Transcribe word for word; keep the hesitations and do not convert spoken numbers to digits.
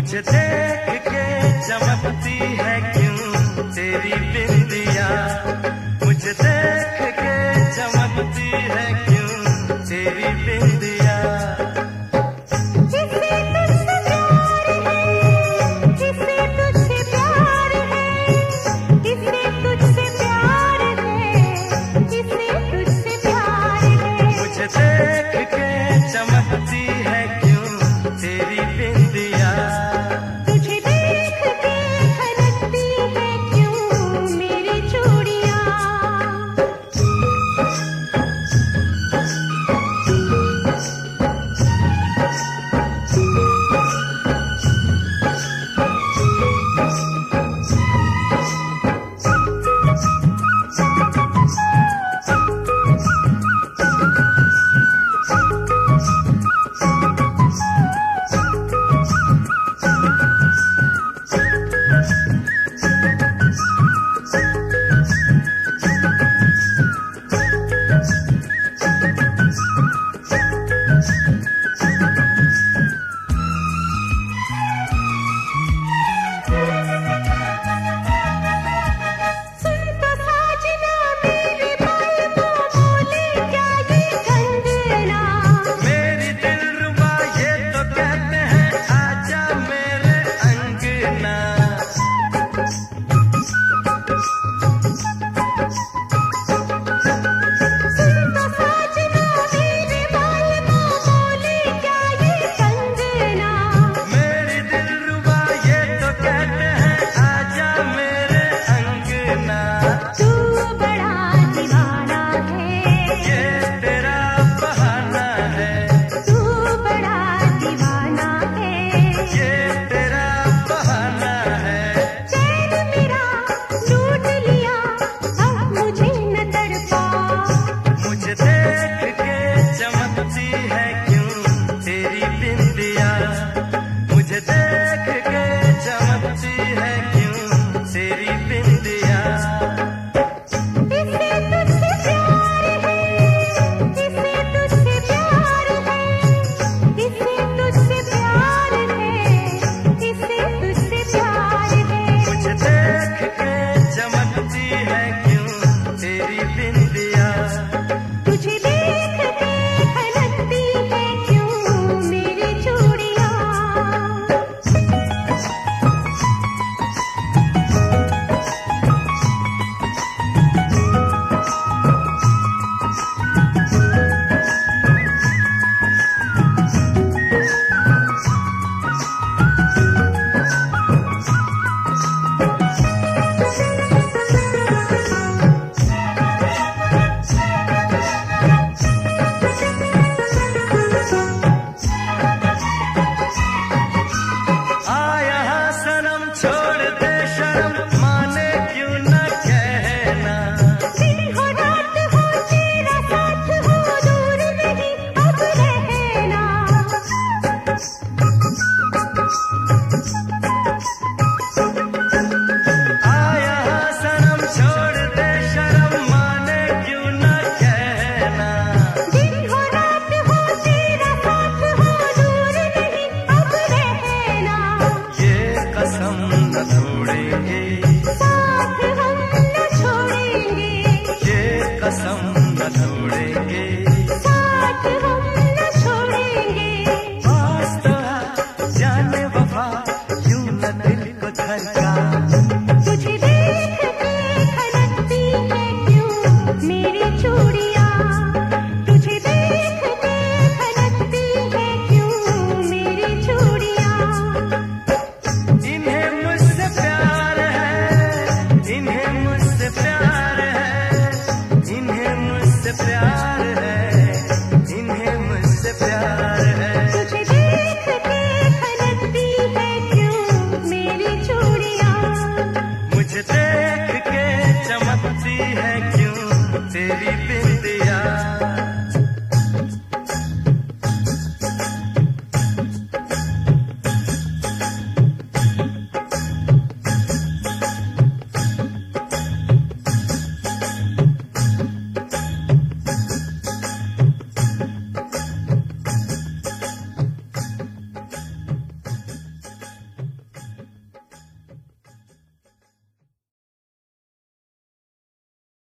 मुझे देख के चमकती है क्यों तेरी बिंदिया, मुझे देख के चमकती है क्यों तेरी बिंदिया। देख के चमकती है क्यों तेरी बिंदिया, तुझे देख के खनकती है क्यों मेरी चूड़ियां। मुझे देख के चमकती है क्यों तेरी बिंदिया। इसे तुझसे प्यार है, इसे तुझसे प्यार है, इसे तुझसे प्यार है, इसे तुझसे प्यार है। मुझे देख के चमकती है क्यों तेरी बिंदिया, तुझे देख के खनकती है क्यों मेरी चूड़ियां। छोड़ दे शर्म माने क्यों न कहना, दिन हो रात हो तेरा साथ हो दूर नहीं अब रहना। आया सनम छोड़ दे शर्म माने क्यों न कहना, दिन हो रात हो तेरा साथ हो दूर नहीं अब रहना। ये कसम